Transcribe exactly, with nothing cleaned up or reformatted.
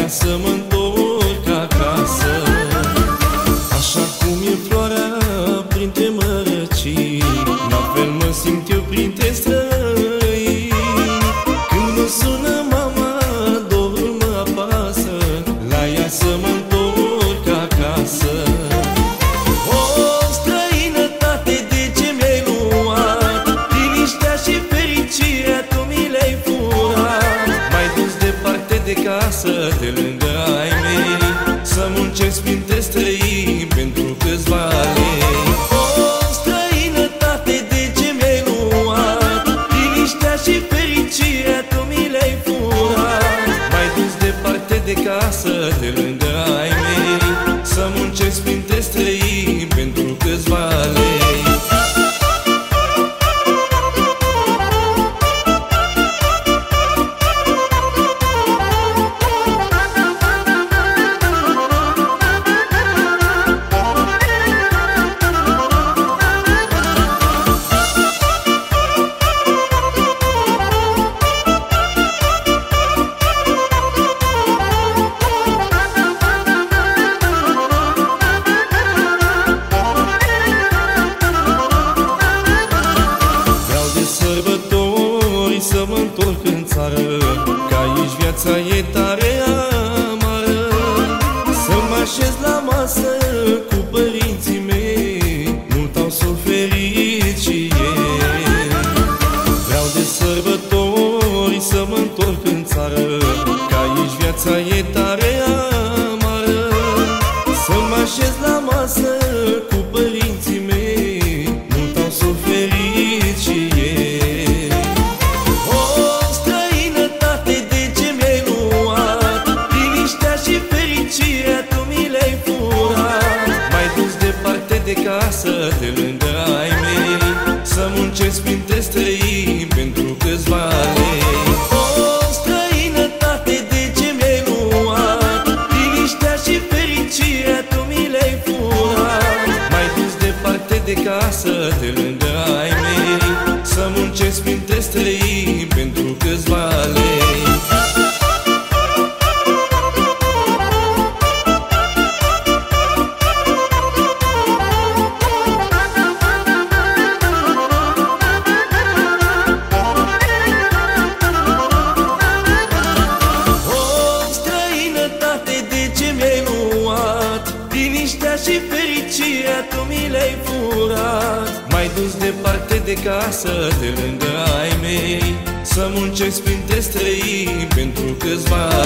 ea să mă întorc acasă. Așa cum e floarea printre mărăcini, la fel mă simt eu printre străini. Când mă sună mama, dorul mă apasă, la ea să mă întorc acasă. O străinătate, de ce mi-ai luat liniștea și fericirea, tu mi le-ai furat? M-ai dus departe de casă, de lângă ai mei, să muncesc printre străini pentru câțiva lei. O străinătate, de ce mi-ai luat liniștea și fericirea, tu mi le-ai furat? M-ai dus departe de casă, de lângă ai mei, să muncesc printre străini pentru câțiva lei. Să mă întorc în țară, că aici viața e tare amară. Să mă așez la masă cu părinții mei, mult au suferit și ei. Vreau de sărbători să mă întorc în țară, că aici viața e tare amară. Să mă așez la masă cu părinții mei, mult au suferit și ei. De casă, de lângă ai mei, să muncesc printre străini pentru câțiva lei. O străinătate, de ce mi-ai luat liniștea și fericirea, tu mi le-ai furat? M-ai dus departe de casă, de lângă ai mei, să muncesc printre străini pentru câțiva lei. Liniștea și fericirea, tu mi le-ai furat. M-ai dus departe de casă, de lângă ai mei, să muncesc printre străini pentru câțiva